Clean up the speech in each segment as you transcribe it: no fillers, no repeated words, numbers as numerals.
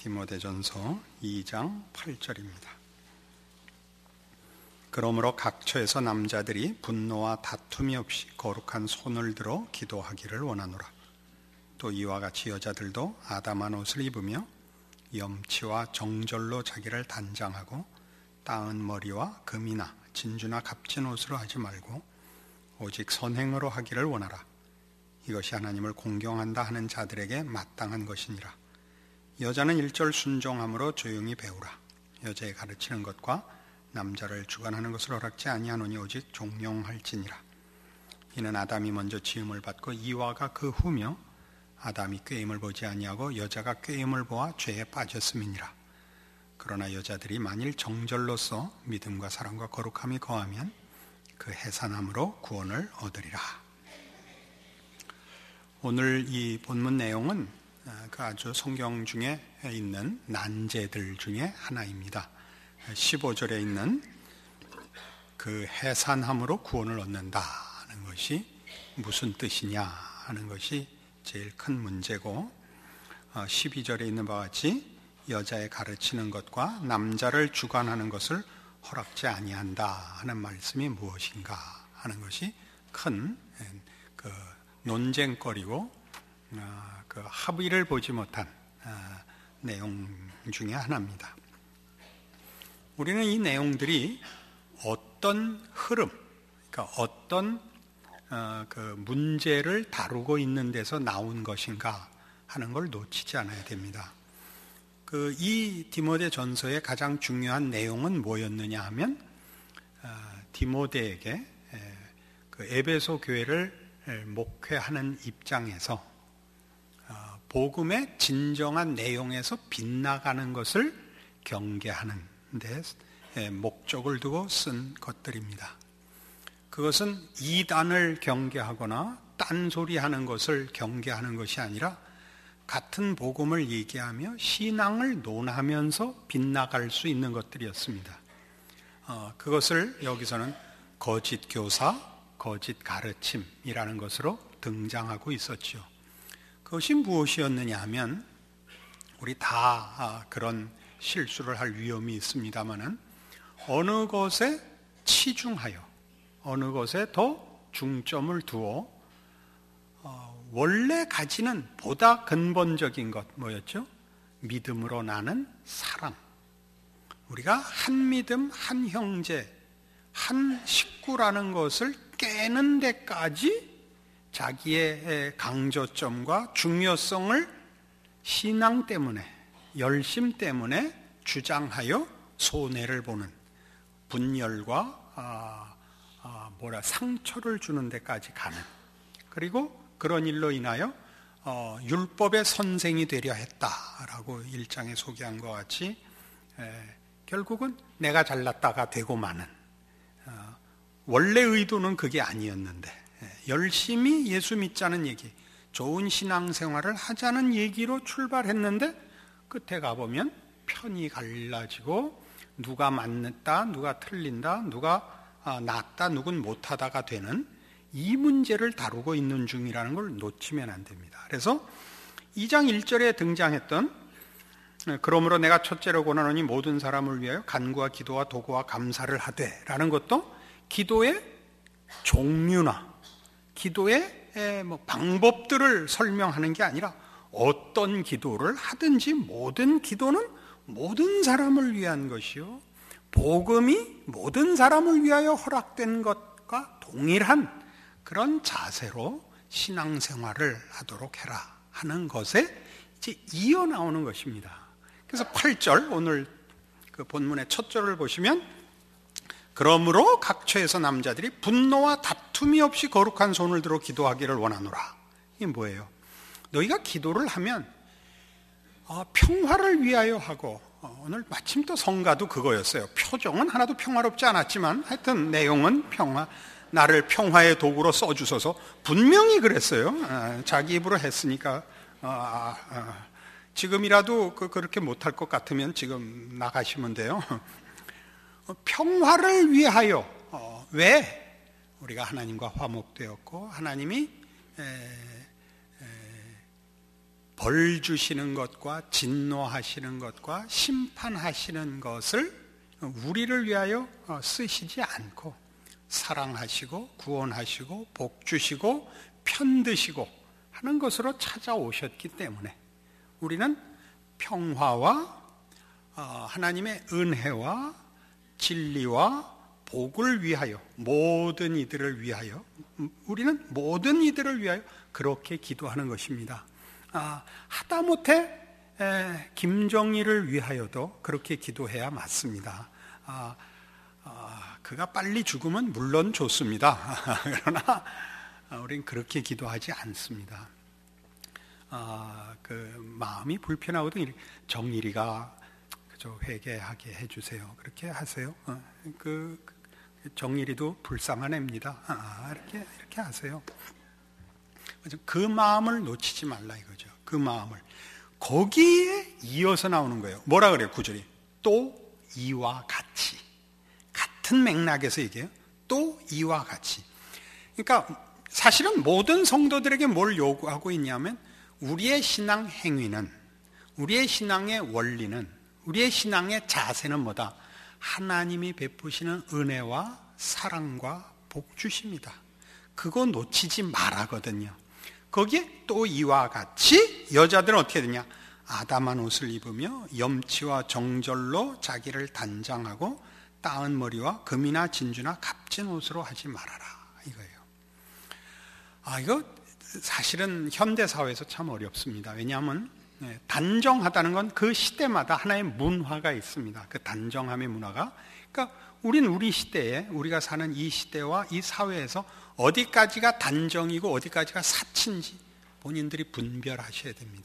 디모데전서 2장 8절입니다. 그러므로 각처에서 남자들이 분노와 다툼이 없이 거룩한 손을 들어 기도하기를 원하노라. 또 이와 같이 여자들도 아담한 옷을 입으며 염치와 정절로 자기를 단장하고 따은 머리와 금이나 진주나 값진 옷으로 하지 말고 오직 선행으로 하기를 원하라. 이것이 하나님을 공경한다 하는 자들에게 마땅한 것이니라. 여자는 일절 순종함으로 조용히 배우라. 여자의 가르치는 것과 남자를 주관하는 것을 허락지 아니하노니 오직 종용할지니라. 이는 아담이 먼저 지음을 받고 이와가 그 후며 아담이 꾀임을 보지 아니하고 여자가 꾀임을 보아 죄에 빠졌음이니라. 그러나 여자들이 만일 정절로서 믿음과 사랑과 거룩함이 거하면 그 해산함으로 구원을 얻으리라. 오늘 이 본문 내용은 그 아주 성경 중에 있는 난제들 중에 하나입니다. 15절에 있는 그 해산함으로 구원을 얻는다 하는 것이 무슨 뜻이냐 하는 것이 제일 큰 문제고, 12절에 있는 바와 같이 여자의 가르치는 것과 남자를 주관하는 것을 허락지 아니한다 하는 말씀이 무엇인가 하는 것이 큰 그 논쟁거리고 그 합의를 보지 못한 내용 중에 하나입니다. 우리는 이 내용들이 어떤 흐름, 그러니까 어떤 그 문제를 다루고 있는 데서 나온 것인가 하는 걸 놓치지 않아야 됩니다. 이 디모데 전서의 가장 중요한 내용은 뭐였느냐 하면 디모데에게 그 에베소 교회를 목회하는 입장에서 복음의 진정한 내용에서 빗나가는 것을 경계하는 데 목적을 두고 쓴 것들입니다. 그것은 이단을 경계하거나 딴소리하는 것을 경계하는 것이 아니라 같은 복음을 얘기하며 신앙을 논하면서 빗나갈 수 있는 것들이었습니다. 그것을 여기서는 거짓 교사, 거짓 가르침이라는 것으로 등장하고 있었죠. 그것이 무엇이었느냐 하면 우리 다 그런 실수를 할 위험이 있습니다마는 어느 것에 치중하여 어느 것에 더 중점을 두어 원래 가지는 보다 근본적인 것 뭐였죠? 믿음으로 나는 사랑. 우리가 한 믿음, 한 형제, 한 식구라는 것을 깨는 데까지 자기의 강조점과 중요성을 신앙 때문에, 열심 때문에 주장하여 손해를 보는 분열과 상처를 주는 데까지 가는, 그리고 그런 일로 인하여 율법의 선생이 되려 했다라고 1장에 소개한 것 같이 결국은 내가 잘났다가 되고 마는, 원래 의도는 그게 아니었는데 열심히 예수 믿자는 얘기, 좋은 신앙생활을 하자는 얘기로 출발했는데 끝에 가보면 편이 갈라지고 누가 맞다, 누가 틀린다, 누가 낫다, 누군 못하다가 되는 이 문제를 다루고 있는 중이라는 걸 놓치면 안 됩니다. 그래서 2장 1절에 등장했던 그러므로 내가 첫째로 권하노니 모든 사람을 위하여 간구와 기도와 도구와 감사를 하되 라는 것도 기도의 종류나 기도의 방법들을 설명하는 게 아니라 어떤 기도를 하든지 모든 기도는 모든 사람을 위한 것이요 복음이 모든 사람을 위하여 허락된 것과 동일한 그런 자세로 신앙생활을 하도록 해라 하는 것에 이제 이어 나오는 것입니다. 그래서 8절 오늘 그 본문의 첫 절을 보시면 그러므로 각처에서 남자들이 분노와 다툼이 없이 거룩한 손을 들어 기도하기를 원하노라. 이게 뭐예요? 너희가 기도를 하면 평화를 위하여 하고, 오늘 마침 또 성가도 그거였어요. 표정은 하나도 평화롭지 않았지만 하여튼 내용은 평화, 나를 평화의 도구로 써주소서, 분명히 그랬어요. 자기 입으로 했으니까 지금이라도 그렇게 못할 것 같으면 지금 나가시면 돼요. 평화를 위하여, 왜? 우리가 하나님과 화목되었고 하나님이 벌 주시는 것과 진노하시는 것과 심판하시는 것을 우리를 위하여 쓰시지 않고 사랑하시고 구원하시고 복 주시고 편드시고 하는 것으로 찾아오셨기 때문에 우리는 평화와 하나님의 은혜와 진리와 복을 위하여 모든 이들을 위하여 우리는 모든 이들을 위하여 그렇게 기도하는 것입니다. 하다못해 김정일을 위하여도 그렇게 기도해야 맞습니다. 그가 빨리 죽으면 물론 좋습니다. 그러나 우리는 그렇게 기도하지 않습니다. 마음이 불편하거든. 정일이가 회개하게 해주세요. 그렇게 하세요. 정일이도 불쌍한 애입니다. 이렇게 하세요. 그 마음을 놓치지 말라 이거죠. 그 마음을. 거기에 이어서 나오는 거예요. 뭐라 그래요? 구절이. 또 이와 같이. 같은 맥락에서 얘기해요. 또 이와 같이. 그러니까 사실은 모든 성도들에게 뭘 요구하고 있냐면 우리의 신앙 행위는, 우리의 신앙의 원리는, 우리의 신앙의 자세는 뭐다? 하나님이 베푸시는 은혜와 사랑과 복 주십니다. 그거 놓치지 말아거든요. 거기에 또 이와 같이 여자들은 어떻게 되냐? 아담한 옷을 입으며 염치와 정절로 자기를 단장하고 따은 머리와 금이나 진주나 값진 옷으로 하지 말아라 이거예요. 이거 사실은 현대 사회에서 참 어렵습니다. 왜냐하면 단정하다는 건 그 시대마다 하나의 문화가 있습니다. 그 단정함의 문화가. 그러니까 우리 시대에, 우리가 사는 이 시대와 이 사회에서 어디까지가 단정이고 어디까지가 사치인지 본인들이 분별하셔야 됩니다.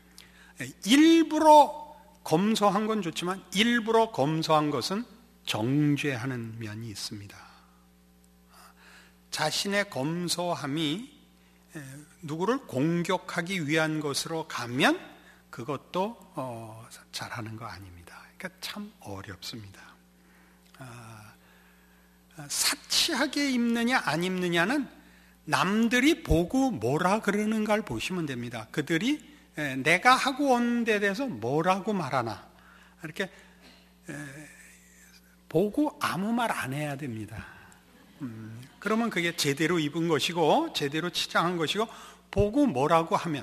일부러 검소한 건 좋지만 일부러 검소한 것은 정죄하는 면이 있습니다. 자신의 검소함이 누구를 공격하기 위한 것으로 가면 그것도 잘하는 거 아닙니다. 그러니까 참 어렵습니다. 사치하게 입느냐 안 입느냐는 남들이 보고 뭐라 그러는가를 보시면 됩니다. 그들이 내가 하고 온 데 대해서 뭐라고 말하나 이렇게 보고 아무 말 안 해야 됩니다. 그러면 그게 제대로 입은 것이고 제대로 치장한 것이고 보고 뭐라고 하면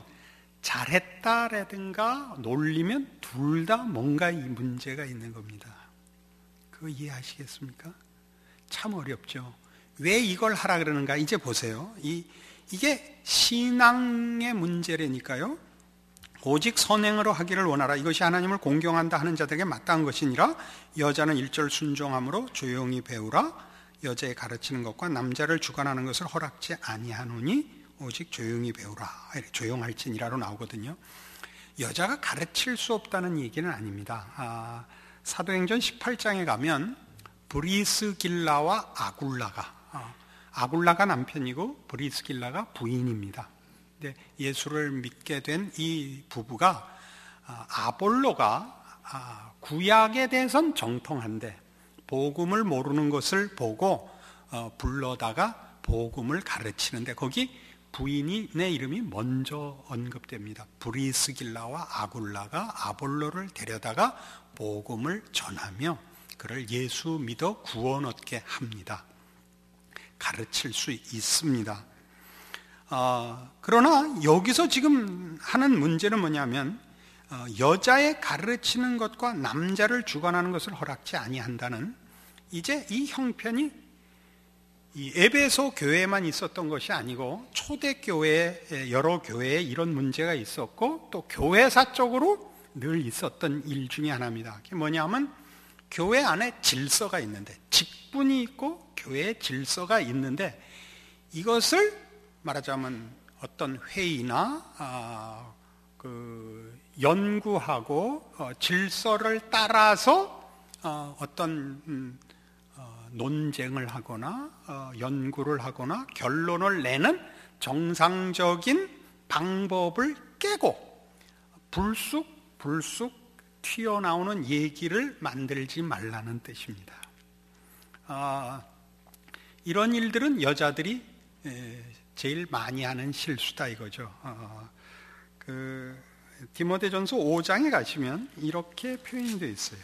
잘했다라든가 놀리면 둘 다 뭔가 이 문제가 있는 겁니다. 그거 이해하시겠습니까? 참 어렵죠. 왜 이걸 하라 그러는가? 이제 보세요. 이게 신앙의 문제라니까요. 오직 선행으로 하기를 원하라. 이것이 하나님을 공경한다 하는 자들에게 마땅한 것이니라. 여자는 1절 순종함으로 조용히 배우라. 여자의 가르치는 것과 남자를 주관하는 것을 허락지 아니하노니 오직 조용히 배우라. 조용할지니라로 나오거든요. 여자가 가르칠 수 없다는 얘기는 아닙니다. 사도행전 18장에 가면 브리스길라와 아굴라가 남편이고 브리스길라가 부인입니다. 근데 예수를 믿게 된 이 부부가 아볼로가 구약에 대해서는 정통한데 복음을 모르는 것을 보고 불러다가 복음을 가르치는데 거기 부인의 이름이 먼저 언급됩니다. 브리스길라와 아굴라가 아볼로를 데려다가 복음을 전하며 그를 예수 믿어 구원 얻게 합니다. 가르칠 수 있습니다. 그러나 여기서 지금 하는 문제는 뭐냐면 여자의 가르치는 것과 남자를 주관하는 것을 허락지 아니한다는 이제 이 형편이 이 에베소 교회에만 있었던 것이 아니고 초대교회 여러 교회에 이런 문제가 있었고 또 교회사적으로 늘 있었던 일 중에 하나입니다. 그게 뭐냐면 교회 안에 질서가 있는데 직분이 있고 교회에 질서가 있는데 이것을 말하자면 어떤 회의나 연구하고 질서를 따라서 어떤 논쟁을 하거나 연구를 하거나 결론을 내는 정상적인 방법을 깨고 불쑥 튀어나오는 얘기를 만들지 말라는 뜻입니다. 이런 일들은 여자들이 제일 많이 하는 실수다 이거죠. 디모데전서 5장에 가시면 이렇게 표현이 되어 있어요.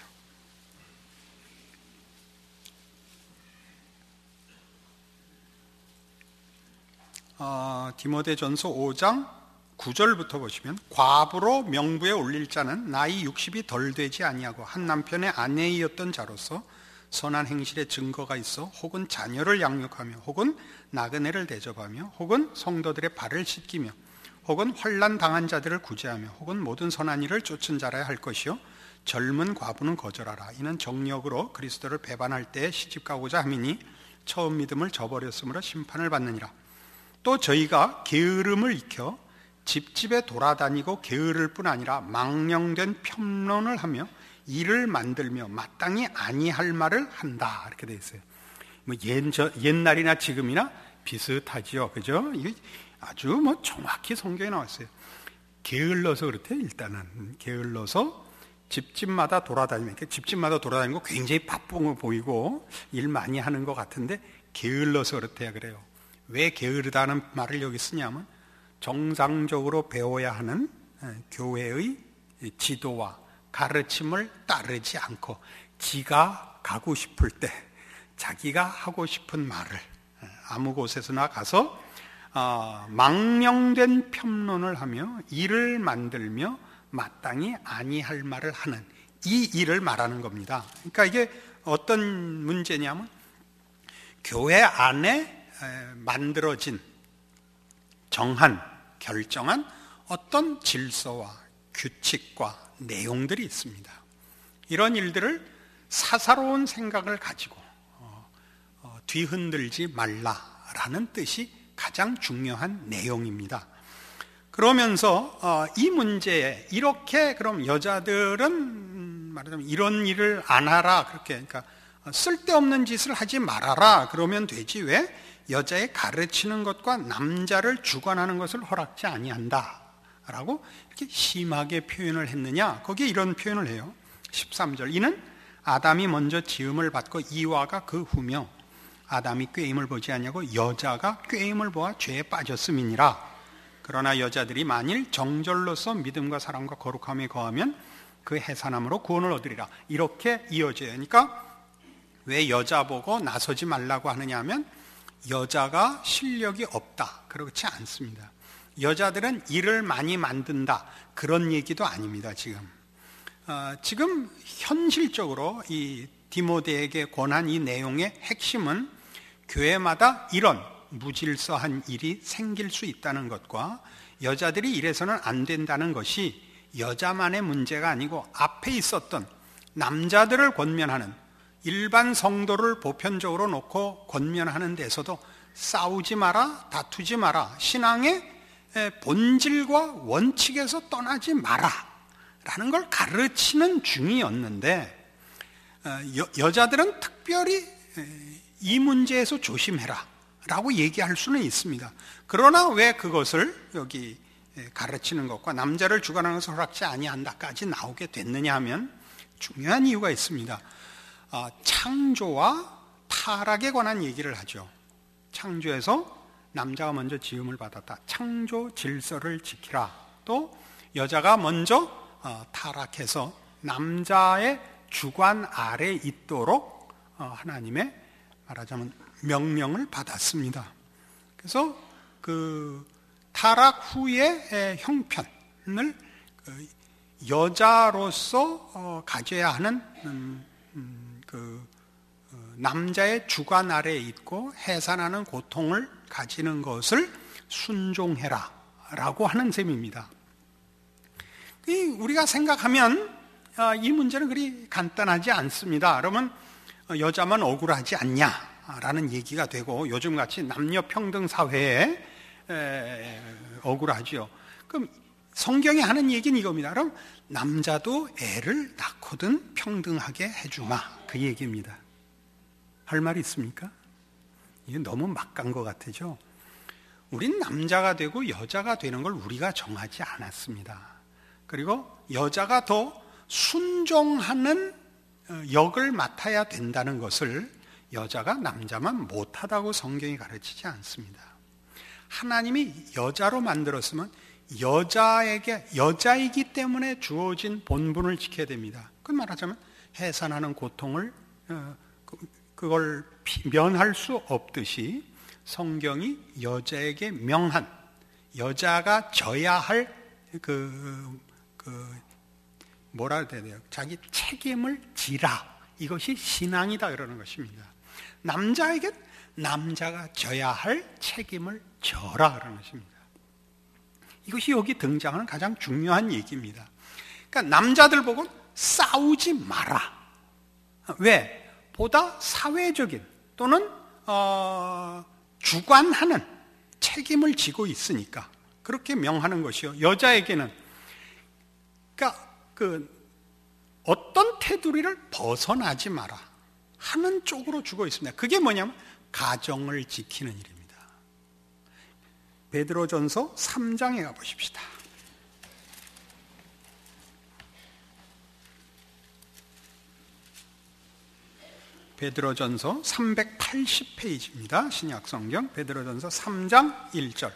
디모데전서 5장 9절부터 보시면 과부로 명부에 올릴 자는 나이 60이 덜 되지 아니하고 한 남편의 아내이었던 자로서 선한 행실의 증거가 있어 혹은 자녀를 양육하며 혹은 나그네를 대접하며 혹은 성도들의 발을 씻기며 혹은 환난 당한 자들을 구제하며 혹은 모든 선한 일을 쫓은 자라야 할 것이요 젊은 과부는 거절하라. 이는 정력으로 그리스도를 배반할 때에 시집가고자 함이니 처음 믿음을 저버렸으므로 심판을 받느니라. 또 저희가 게으름을 익혀 집집에 돌아다니고 게으를 뿐 아니라 망령된 편론을 하며 일을 만들며 마땅히 아니할 말을 한다. 이렇게 되어 있어요. 뭐 옛날이나 지금이나 비슷하지요. 그죠? 이게 아주 정확히 성경에 나왔어요. 게을러서 그렇대요. 일단은 게을러서 집집마다 돌아다니면, 집집마다 돌아다니고 굉장히 바쁜 보이고 일 많이 하는 것 같은데 게을러서 그렇대요. 그래요. 왜 게으르다는 말을 여기 쓰냐면 정상적으로 배워야 하는 교회의 지도와 가르침을 따르지 않고 지가 가고 싶을 때 자기가 하고 싶은 말을 아무 곳에서나 가서 망령된 편론을 하며 일을 만들며 마땅히 아니할 말을 하는 이 일을 말하는 겁니다. 그러니까 이게 어떤 문제냐면 교회 안에 만들어진 정한, 결정한 어떤 질서와 규칙과 내용들이 있습니다. 이런 일들을 사사로운 생각을 가지고 뒤흔들지 말라라는 뜻이 가장 중요한 내용입니다. 그러면서 이 문제에 이렇게 그럼 여자들은 말하자면 이런 일을 안 하라, 그렇게, 그러니까 쓸데없는 짓을 하지 말아라 그러면 되지 왜 여자의 가르치는 것과 남자를 주관하는 것을 허락지 아니한다 라고 이렇게 심하게 표현을 했느냐? 거기에 이런 표현을 해요. 13절, 이는 아담이 먼저 지음을 받고 이와가 그 후며 아담이 꾀임을 보지 않냐고 여자가 꾀임을 보아 죄에 빠졌음이니라. 그러나 여자들이 만일 정절로서 믿음과 사랑과 거룩함에 거하면 그 해산함으로 구원을 얻으리라. 이렇게 이어져요. 그러니까 왜 여자 보고 나서지 말라고 하느냐 하면 여자가 실력이 없다, 그렇지 않습니다. 여자들은 일을 많이 만든다, 그런 얘기도 아닙니다. 지금 현실적으로 이 디모데에게 권한 이 내용의 핵심은 교회마다 이런 무질서한 일이 생길 수 있다는 것과 여자들이 이래서는 안 된다는 것이 여자만의 문제가 아니고 앞에 있었던 남자들을 권면하는 일반 성도를 보편적으로 놓고 권면하는 데서도 싸우지 마라, 다투지 마라, 신앙의 본질과 원칙에서 떠나지 마라 라는 걸 가르치는 중이었는데 여자들은 특별히 이 문제에서 조심해라 라고 얘기할 수는 있습니다. 그러나 왜 그것을 여기 가르치는 것과 남자를 주관하는 것을 허락지 아니한다까지 나오게 됐느냐 하면 중요한 이유가 있습니다. 창조와 타락에 관한 얘기를 하죠. 창조에서 남자가 먼저 지음을 받았다. 창조 질서를 지키라. 또 여자가 먼저 타락해서 남자의 주관 아래 있도록 하나님의 말하자면 명령을 받았습니다. 그래서 그 타락 후의 형편을 여자로서 가져야 하는 남자의 주관 아래에 있고 해산하는 고통을 가지는 것을 순종해라 라고 하는 셈입니다. 우리가 생각하면 이 문제는 그리 간단하지 않습니다. 그러면 여자만 억울하지 않냐라는 얘기가 되고 요즘같이 남녀평등 사회에 억울하죠. 그럼 성경이 하는 얘기는 이겁니다. 그럼 남자도 애를 낳거든 평등하게 해주마, 그 얘기입니다. 할 말이 있습니까? 이게 너무 막 간 것 같죠. 우린 남자가 되고 여자가 되는 걸 우리가 정하지 않았습니다. 그리고 여자가 더 순종하는 역을 맡아야 된다는 것을 여자가 남자만 못하다고 성경이 가르치지 않습니다. 하나님이 여자로 만들었으면 여자이기 때문에 주어진 본분을 지켜야 됩니다. 그 말하자면 해산하는 고통을 그걸 면할 수 없듯이 성경이 여자에게 명한, 여자가 져야 할 뭐라 해야 돼요? 자기 책임을 지라. 이것이 신앙이다 그러는 것입니다. 남자에게 남자가 져야 할 책임을 져라 그러는 것입니다. 이것이 여기 등장하는 가장 중요한 얘기입니다. 그러니까 남자들 보고 싸우지 마라. 왜? 보다 사회적인 또는 주관하는 책임을 지고 있으니까 그렇게 명하는 것이요. 여자에게는 그러니까 어떤 테두리를 벗어나지 마라 하는 쪽으로 주고 있습니다. 그게 뭐냐면 가정을 지키는 일입니다. 베드로전서 3장에 가보십시다. 베드로전서 380페이지입니다. 신약성경 베드로전서 3장 1절.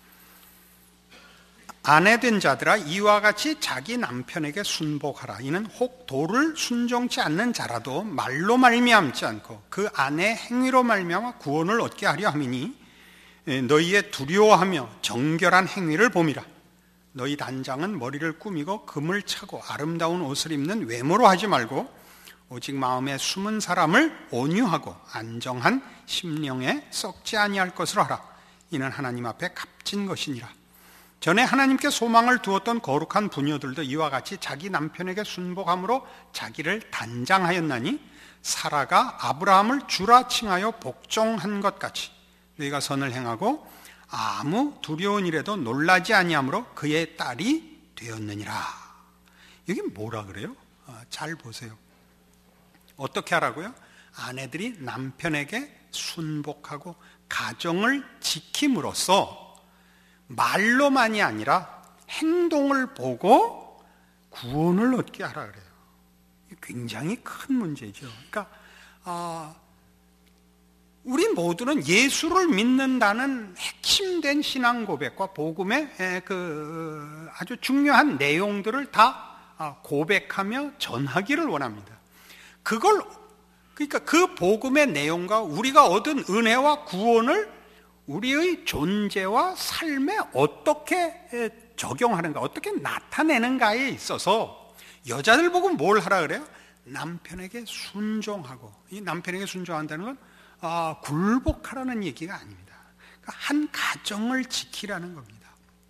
아내된 자들아 이와 같이 자기 남편에게 순복하라. 이는 혹 도를 순종치 않는 자라도 말로 말미암지 않고 그 아내 행위로 말미암아 구원을 얻게 하려 함이니 너희의 두려워하며 정결한 행위를 봄이라. 너희 단장은 머리를 꾸미고 금을 차고 아름다운 옷을 입는 외모로 하지 말고 오직 마음에 숨은 사람을 온유하고 안정한 심령에 썩지 아니할 것으로 하라. 이는 하나님 앞에 값진 것이니라. 전에 하나님께 소망을 두었던 거룩한 부녀들도 이와 같이 자기 남편에게 순복함으로 자기를 단장하였나니 사라가 아브라함을 주라 칭하여 복종한 것 같이 너희가 선을 행하고 아무 두려운 일에도 놀라지 아니하므로 그의 딸이 되었느니라. 여기 뭐라 그래요? 잘 보세요. 어떻게 하라고요? 아내들이 남편에게 순복하고 가정을 지킴으로써 말로만이 아니라 행동을 보고 구원을 얻게 하라 그래요. 굉장히 큰 문제죠. 그러니까 우리 모두는 예수를 믿는다는 핵심된 신앙 고백과 복음의 아주 중요한 내용들을 다 고백하며 전하기를 원합니다. 그러니까 그 복음의 내용과 우리가 얻은 은혜와 구원을 우리의 존재와 삶에 어떻게 적용하는가, 어떻게 나타내는가에 있어서 여자들 보고 뭘 하라 그래요? 남편에게 순종하고, 이 남편에게 순종한다는 건 굴복하라는 얘기가 아닙니다. 그러니까 한 가정을 지키라는 겁니다.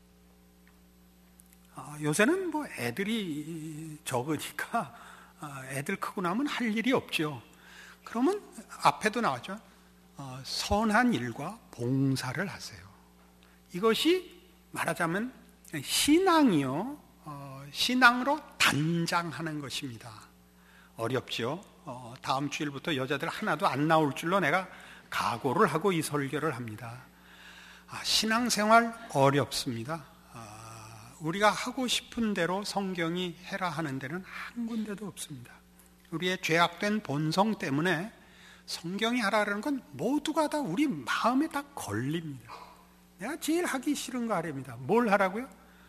요새는 뭐 애들이 적으니까 애들 크고 나면 할 일이 없죠. 그러면 앞에도 나왔죠. 선한 일과 봉사를 하세요. 이것이 말하자면 신앙이요, 신앙으로 단장하는 것입니다. 어렵죠. 다음 주일부터 여자들 하나도 안 나올 줄로 내가 각오를 하고 이 설교를 합니다. 신앙생활 어렵습니다. 우리가 하고 싶은 대로 성경이 해라 하는 데는 한 군데도 없습니다. 우리의 죄악된 본성 때문에 성경이 하라는 건 모두가 다 우리 마음에 다 걸립니다. 내가 제일 하기 싫은 거 하랍니다. 뭘 하라고요?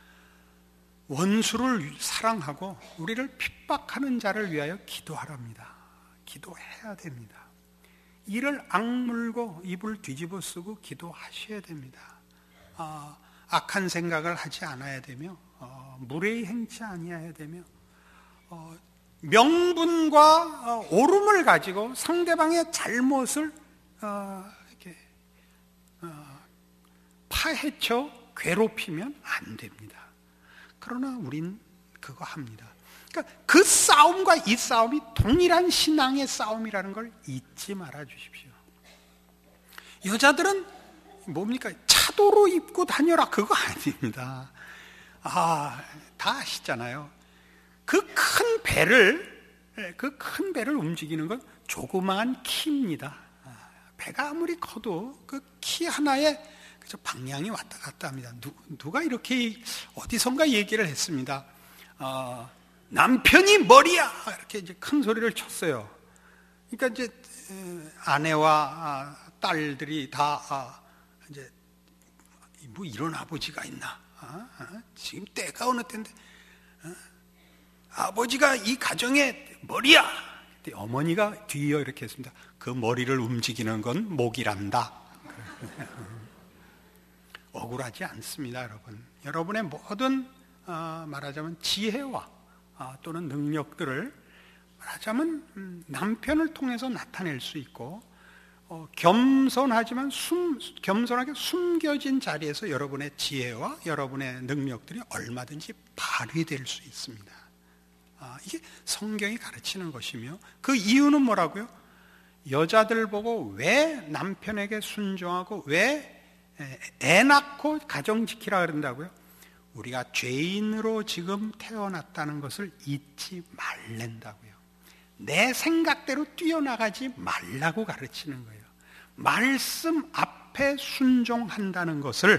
원수를 사랑하고 우리를 핍박하는 자를 위하여 기도하랍니다. 기도해야 됩니다. 이를 악물고 입을 뒤집어 쓰고 기도하셔야 됩니다. 악한 생각을 하지 않아야 되며 무례히 행치 아니해야 되며 명분과 옳음을 가지고 상대방의 잘못을 이렇게 파헤쳐 괴롭히면 안 됩니다. 그러나 우린 그거 합니다. 그러니까 그 싸움과 이 싸움이 동일한 신앙의 싸움이라는 걸 잊지 말아 주십시오. 여자들은 뭡니까? 차도로 입고 다녀라 그거 아닙니다. 다 아시잖아요. 그 큰 배를 움직이는 건 조그마한 키입니다. 배가 아무리 커도 그 키 하나에 방향이 왔다 갔다 합니다. 누가 이렇게 어디선가 얘기를 했습니다. 남편이 머리야! 이렇게 이제 큰 소리를 쳤어요. 그러니까 이제 아내와 딸들이 다 이제 뭐 이런 아버지가 있나 지금 때가 어느 때인데 아버지가 이 가정의 머리야. 그때 어머니가 뒤이어 이렇게 했습니다. 그 머리를 움직이는 건 목이란다. 억울하지 않습니다, 여러분. 여러분의 모든 말하자면 지혜와 또는 능력들을 말하자면 남편을 통해서 나타낼 수 있고 겸손하지만 겸손하게 숨겨진 자리에서 여러분의 지혜와 여러분의 능력들이 얼마든지 발휘될 수 있습니다. 이게 성경이 가르치는 것이며 그 이유는 뭐라고요? 여자들 보고 왜 남편에게 순종하고 왜 애 낳고 가정 지키라 그런다고요? 우리가 죄인으로 지금 태어났다는 것을 잊지 말랜다고요. 내 생각대로 뛰어나가지 말라고 가르치는 거예요. 말씀 앞에 순종한다는 것을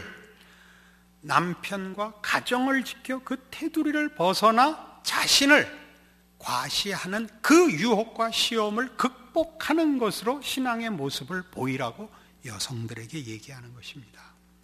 남편과 가정을 지켜 그 테두리를 벗어나 자신을 과시하는 그 유혹과 시험을 극복하는 것으로 신앙의 모습을 보이라고 여성들에게 얘기하는 것입니다.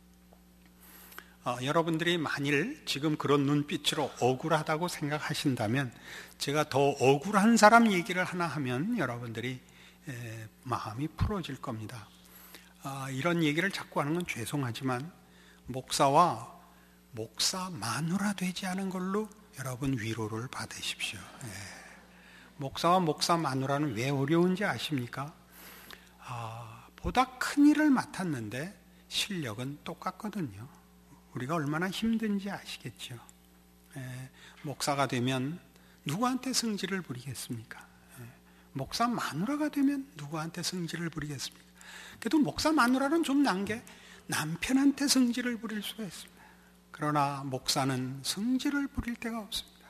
여러분들이 만일 지금 그런 눈빛으로 억울하다고 생각하신다면 제가 더 억울한 사람 얘기를 하나 하면 여러분들이 마음이 풀어질 겁니다. 이런 얘기를 자꾸 하는 건 죄송하지만 목사와 목사 마누라 되지 않은 걸로 여러분 위로를 받으십시오. 목사와 목사 마누라는 왜 어려운지 아십니까? 보다 큰 일을 맡았는데 실력은 똑같거든요. 우리가 얼마나 힘든지 아시겠죠? 목사가 되면 누구한테 승질을 부리겠습니까? 목사 마누라가 되면 누구한테 승질을 부리겠습니까? 그래도 목사 마누라는 좀 난 게 남편한테 승질을 부릴 수가 있습니다. 그러나 목사는 승질을 부릴 데가 없습니다.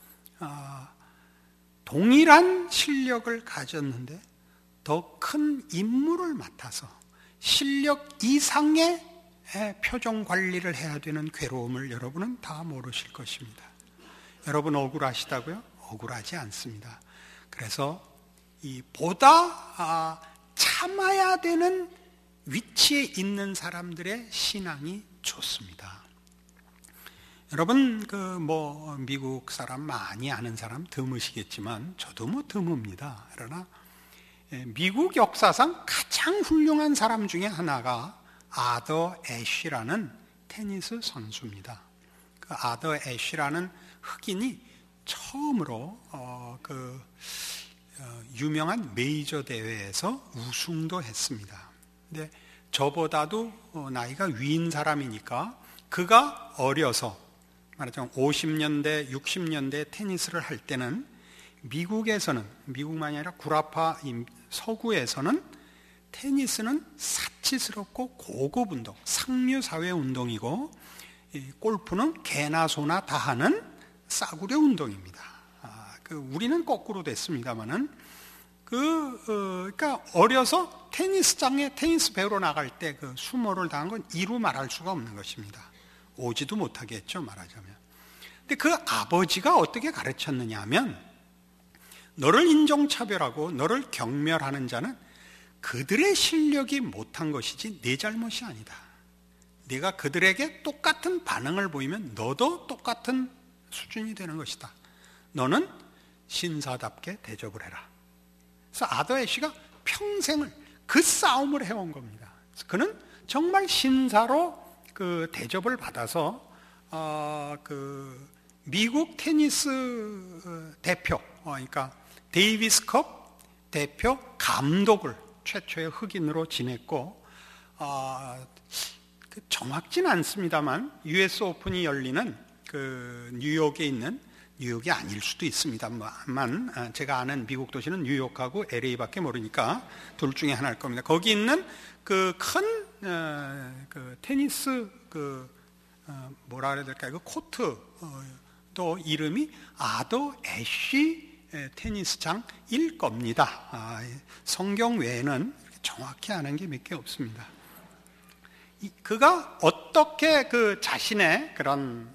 동일한 실력을 가졌는데 더 큰 임무를 맡아서 실력 이상의 표정 관리를 해야 되는 괴로움을 여러분은 다 모르실 것입니다. 여러분 억울하시다고요? 억울하지 않습니다. 그래서 이 보다 참아야 되는 위치에 있는 사람들의 신앙이 좋습니다. 여러분 미국 사람 많이 아는 사람 드무시겠지만 저도 드뭅니다. 그러나 미국 역사상 가장 훌륭한 사람 중에 하나가 아더 애쉬라는 테니스 선수입니다. 그 아더 애쉬라는 흑인이 처음으로 유명한 메이저 대회에서 우승도 했습니다. 근데 저보다도 나이가 위인 사람이니까 그가 어려서 말하자면 50년대, 60년대 테니스를 할 때는 미국에서는 미국만이 아니라 구라파 서구에서는 테니스는 사치스럽고 고급 운동, 상류사회 운동이고 골프는 개나 소나 다 하는 싸구려 운동입니다. 우리는 거꾸로 됐습니다만은 그러니까 어려서 테니스장에 테니스 배우러 나갈 때 그 수모를 당한 건 이루 말할 수가 없는 것입니다. 오지도 못하게 했죠, 말하자면. 근데 그 아버지가 어떻게 가르쳤느냐 하면 너를 인종차별하고 너를 경멸하는 자는 그들의 실력이 못한 것이지 내 잘못이 아니다. 네가 그들에게 똑같은 반응을 보이면 너도 똑같은 수준이 되는 것이다. 너는 신사답게 대접을 해라. 그래서 아더 애쉬가 평생을 그 싸움을 해온 겁니다. 그는 정말 신사로 그 대접을 받아서 미국 테니스 대표, 그러니까 데이비스컵 대표 감독을 최초의 흑인으로 지냈고, 정확지는 않습니다만 US 오픈이 열리는 그 뉴욕에 있는, 뉴욕이 아닐 수도 있습니다만 제가 아는 미국 도시는 뉴욕하고 LA밖에 모르니까 둘 중에 하나일 겁니다. 거기 있는 그 큰 테니스 뭐라 그래야 될까요? 그 코트 또 이름이 아더 애쉬 테니스장일 겁니다. 성경 외에는 정확히 아는 게 몇 개 없습니다. 그가 어떻게 그 자신의 그런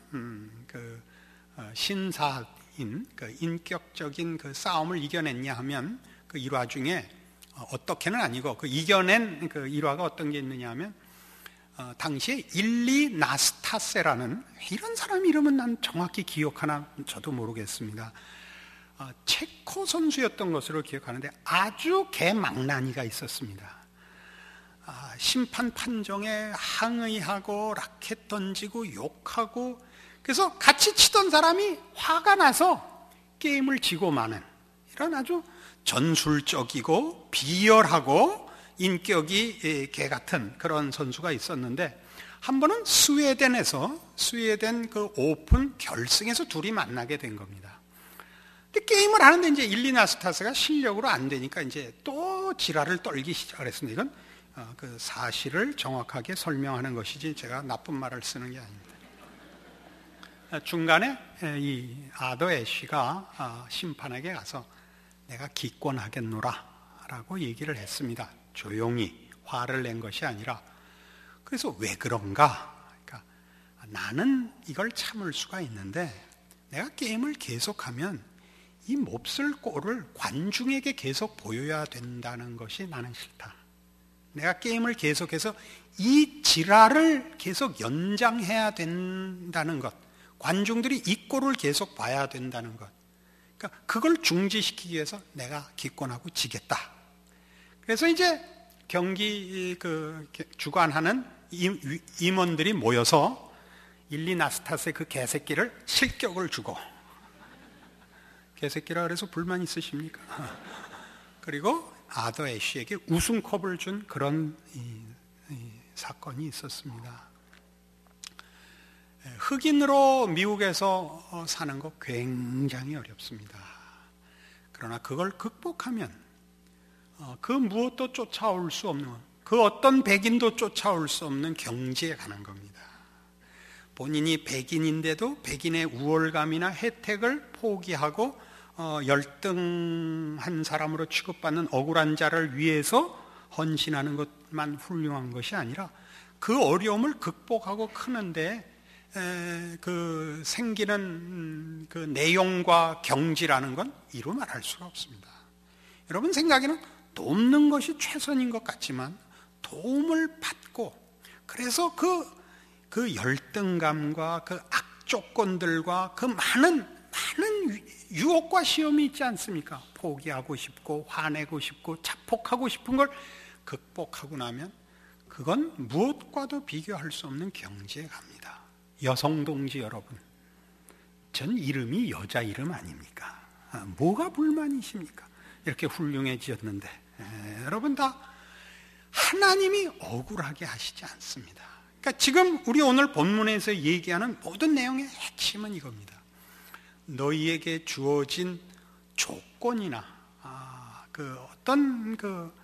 신사인 그 인격적인 그 싸움을 이겨냈냐 하면 그 일화 중에 어떻게는 아니고 그 이겨낸 그 일화가 어떤 게 있느냐 하면 당시에 일리 나스타세라는, 이런 사람 이름은 난 정확히 기억하나 저도 모르겠습니다. 체코 선수였던 것으로 기억하는데 아주 개망나니가 있었습니다. 심판 판정에 항의하고 라켓 던지고 욕하고, 그래서 같이 치던 사람이 화가 나서 게임을 지고 마는 이런 아주 전술적이고 비열하고 인격이 개 같은 그런 선수가 있었는데, 한 번은 스웨덴 그 오픈 결승에서 둘이 만나게 된 겁니다. 근데 게임을 하는데 이제 일리나스타스가 실력으로 안 되니까 이제 또 지랄을 떨기 시작을 했습니다. 이건 그 사실을 정확하게 설명하는 것이지 제가 나쁜 말을 쓰는 게 아닙니다. 중간에 이 아더 애쉬가 심판에게 가서 내가 기권하겠노라 라고 얘기를 했습니다. 조용히, 화를 낸 것이 아니라. 그래서 왜 그런가? 그러니까 나는 이걸 참을 수가 있는데 내가 게임을 계속하면 이 몹쓸 꼴을 관중에게 계속 보여야 된다는 것이 나는 싫다. 내가 게임을 계속해서 이 지랄을 계속 연장해야 된다는 것, 관중들이 이 꼴을 계속 봐야 된다는 것, 그러니까 그걸 중지시키기 위해서 내가 기권하고 지겠다. 그래서 이제 경기 주관하는 임원들이 모여서 일리나스타스의 그 개새끼를 실격을 주고, 개새끼라 그래서 불만 있으십니까? 그리고 아더 애쉬에게 우승컵을 준 그런 사건이 있었습니다. 흑인으로 미국에서 사는 거 굉장히 어렵습니다. 그러나 그걸 극복하면 그 무엇도 쫓아올 수 없는, 그 어떤 백인도 쫓아올 수 없는 경지에 가는 겁니다. 본인이 백인인데도 백인의 우월감이나 혜택을 포기하고 열등한 사람으로 취급받는 억울한 자를 위해서 헌신하는 것만 훌륭한 것이 아니라 그 어려움을 극복하고 크는데 그 생기는 그 내용과 경지라는 건 이루 말할 수가 없습니다. 여러분 생각에는 돕는 것이 최선인 것 같지만 도움을 받고, 그래서 그 열등감과 그 악조건들과 그 많은 유혹과 시험이 있지 않습니까? 포기하고 싶고 화내고 싶고 자폭하고 싶은 걸 극복하고 나면 그건 무엇과도 비교할 수 없는 경지에 갑니다. 여성 동지 여러분, 전 이름이 여자 이름 아닙니까? 뭐가 불만이십니까? 이렇게 훌륭해지었는데 여러분 다 하나님이 억울하게 하시지 않습니다. 그러니까 지금 우리 오늘 본문에서 얘기하는 모든 내용의 핵심은 이겁니다. 너희에게 주어진 조건이나 그 어떤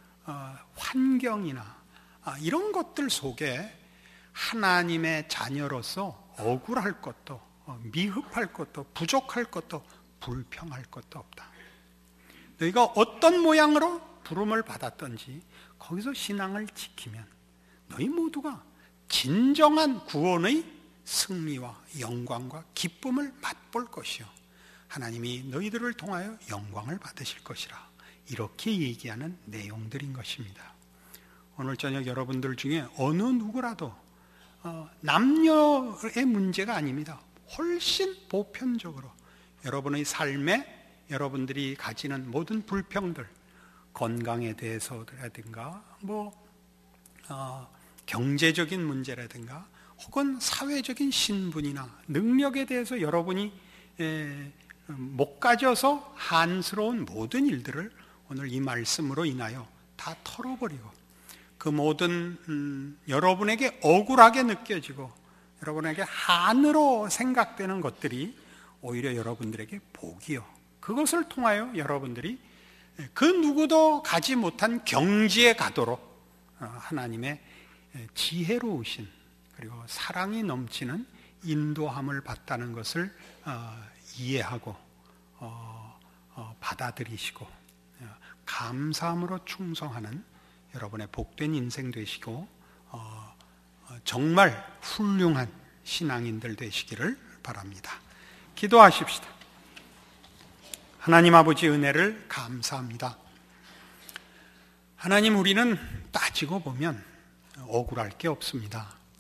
환경이나 이런 것들 속에 하나님의 자녀로서 억울할 것도 미흡할 것도 부족할 것도 불평할 것도 없다. 너희가 어떤 모양으로 부름을 받았던지 거기서 신앙을 지키면 너희 모두가 진정한 구원의 승리와 영광과 기쁨을 맛볼 것이요 하나님이 너희들을 통하여 영광을 받으실 것이라, 이렇게 얘기하는 내용들인 것입니다. 오늘 저녁 여러분들 중에 어느 누구라도 남녀의 문제가 아닙니다. 훨씬 보편적으로 여러분의 삶에 여러분들이 가지는 모든 불평들, 건강에 대해서라든가 경제적인 문제라든가 혹은 사회적인 신분이나 능력에 대해서 여러분이 못 가져서 한스러운 모든 일들을 오늘 이 말씀으로 인하여 다 털어버리고, 그 모든 여러분에게 억울하게 느껴지고 여러분에게 한으로 생각되는 것들이 오히려 여러분들에게 복이요, 그것을 통하여 여러분들이 그 누구도 가지 못한 경지에 가도록 하나님의 지혜로우신 그리고 사랑이 넘치는 인도함을 받다는 것을 이해하고 받아들이시고 감사함으로 충성하는 여러분의 복된 인생 되시고 정말 훌륭한 신앙인들 되시기를 바랍니다. 기도하십시다. 하나님 아버지 은혜를 감사합니다. 하나님, 우리는 따지고 보면 억울할 게 없습니다.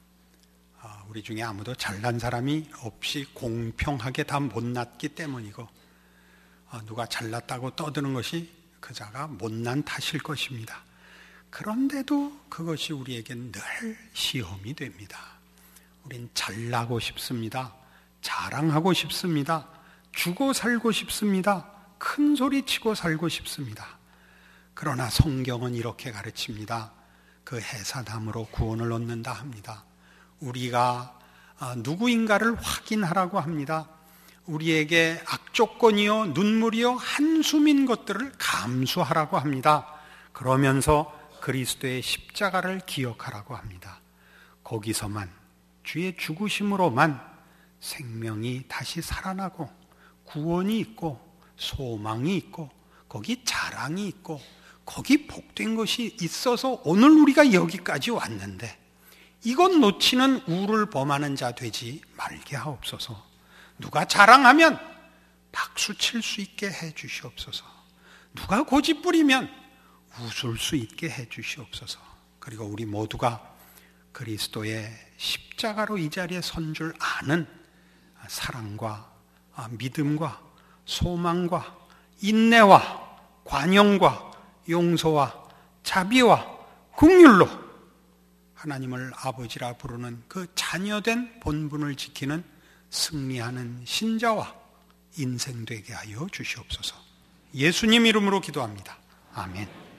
우리 중에 아무도 잘난 사람이 없이 공평하게 다 못났기 때문이고, 누가 잘났다고 떠드는 것이 그 자가 못난 탓일 것입니다. 그런데도 그것이 우리에겐 늘 시험이 됩니다. 우린 잘나고 싶습니다. 자랑하고 싶습니다. 주고 살고 싶습니다. 큰 소리 치고 살고 싶습니다. 그러나 성경은 이렇게 가르칩니다. 그 해산함으로 구원을 얻는다 합니다. 우리가 누구인가를 확인하라고 합니다. 우리에게 악조건이요, 눈물이요, 한숨인 것들을 감수하라고 합니다. 그러면서 그리스도의 십자가를 기억하라고 합니다. 거기서만, 주의 죽으심으로만 생명이 다시 살아나고 구원이 있고 소망이 있고 거기 자랑이 있고 거기 복된 것이 있어서 오늘 우리가 여기까지 왔는데, 이것 놓치는 우를 범하는 자 되지 말게 하옵소서. 누가 자랑하면 박수 칠 수 있게 해 주시옵소서. 누가 고집 부리면 웃을 수 있게 해 주시옵소서. 그리고 우리 모두가 그리스도의 십자가로 이 자리에 선 줄 아는 사랑과 믿음과 소망과 인내와 관용과 용서와 자비와 긍휼로 하나님을 아버지라 부르는 그 자녀된 본분을 지키는 승리하는 신자와 인생 되게 하여 주시옵소서. 예수님 이름으로 기도합니다. 아멘.